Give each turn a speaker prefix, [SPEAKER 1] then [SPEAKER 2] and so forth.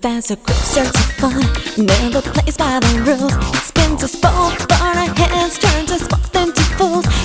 [SPEAKER 1] There's a great sense of fun, never plays by the rules. It spins us both, but our hands turn us both into fools.